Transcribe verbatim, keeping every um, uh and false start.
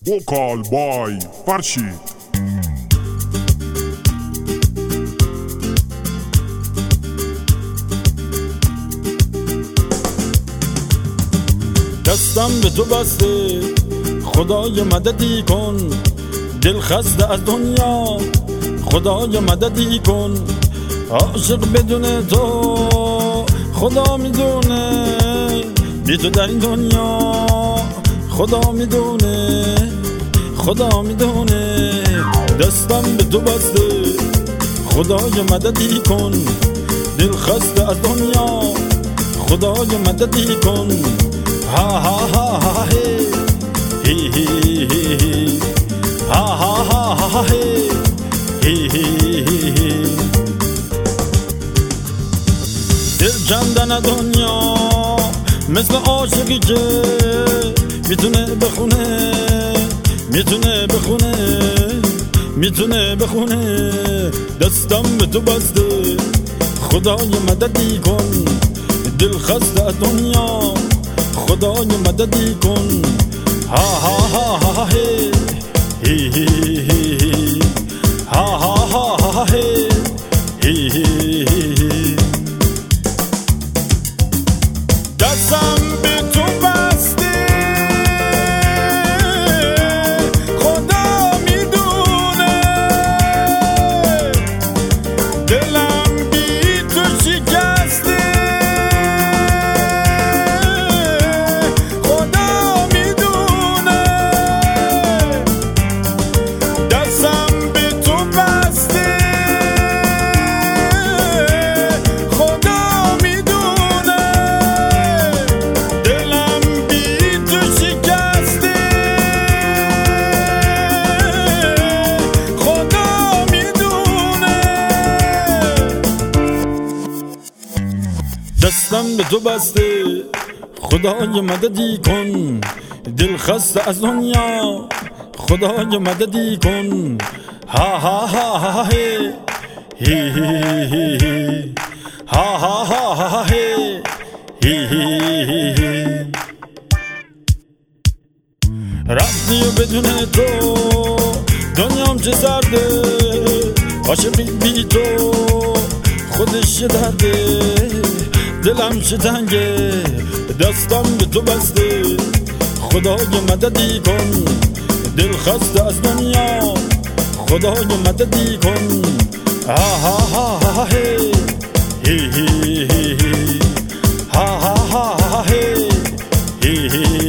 Vocal by فرشید. دستم به تو بسته خدای مددی کن، دل خسته از دنیا خدای مددی کن. عاشق بدون تو خدا میدونه، بی تو در این دنیا خدا میدونه، خدا میدونه. دستم به تو بسته خدای مددی کن، دل خسته از دنیا خدای مددی کن. ها ها ها ها هی هی هی هی ها ها ها ها هی هی هی. دل کندن دنیا مثل عاشقی که میتونه بخونه، میتونه بخونه، میتونه بخونه. دستم به تو بسته خدای مددی کن، دل خسته از دنیا خدای مددی کن. ها ها ها ها هی هی هی هی ها ها ها ها هی هی هی هی. دستم به تو بسته خدا میدونه، دلم بی تو شکسته خدا میدونه. دستم به تو بسته خدا میدونه، دلم بی تو شکسته خدا میدونه. دستم به تو بسته خدای مددی کن، دل خسته از دنیا خدای مددی کن. ها ها ها ها هی هی هی هی ها ها ها ها هی هی هی هی. رفتی و بدون تو دنیام چه سرده، عاشقی بی تو خودش چه درده، دلم چه تنگه. دستم به تو بسته خدای مددی کن، دل خسته از دنیا خدای مددی کن. ها ها ها ها هی هی هی هی ها ها ها ها هی هی هی.